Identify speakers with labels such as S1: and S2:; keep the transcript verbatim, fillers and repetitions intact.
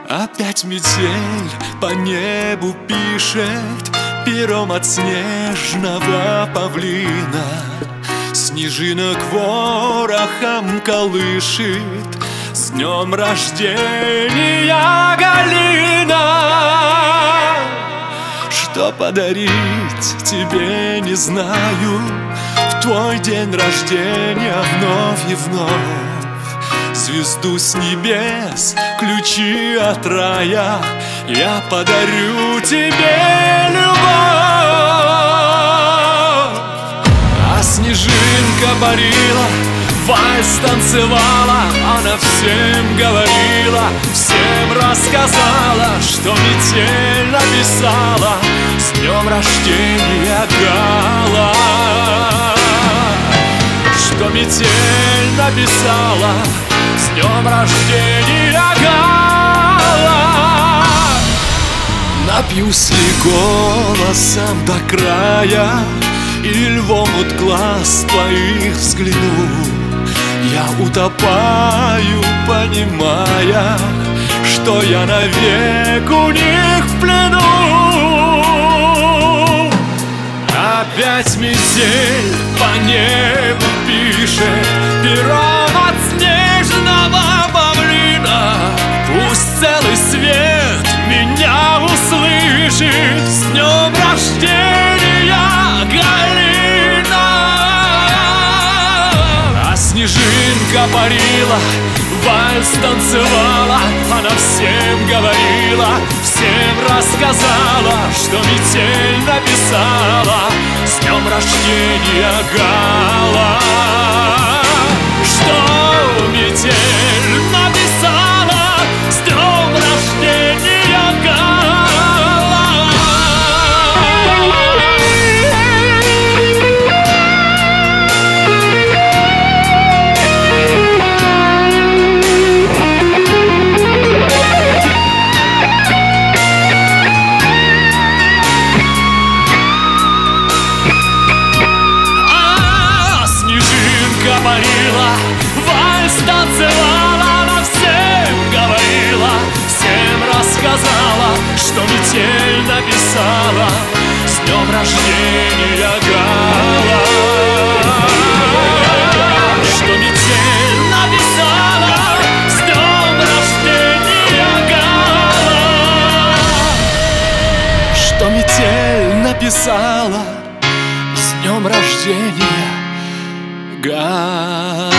S1: Опять метель по небу пишет пером от снежного павлина. Снежинок ворохом колышет. С днем рождения, Галина! Что подарить тебе не знаю в твой день рождения вновь и вновь. Звезду с небес, ключи от рая я подарю тебе, любовь. А снежинка парила, вальс танцевала, она всем говорила, всем рассказала, что метель написала: с днем рождения, Гала! Что метель написала: с днем рождения, Гала! Напьюсь ли голосом до края, и львом от глаз твоих взгляну, я утопаю, понимая, что я навек у них в плену. Опять метель по небу пишет пером от снежного павлина. Пусть целый свет меня услышит: с днем рождения, Галина! А снежинка парила, вальс танцевала, она всем говорила, всем рассказала, что метель написала: с днем рождения, Гала! Что метель написала: с днем рождения, Гала! Парила, вальс танцевала, она всем говорила, всем рассказала, что метель написала: с днем рождения, Гала! Что метель написала: с днем рождения, Гала! Что метель написала: с днем рождения, Гала!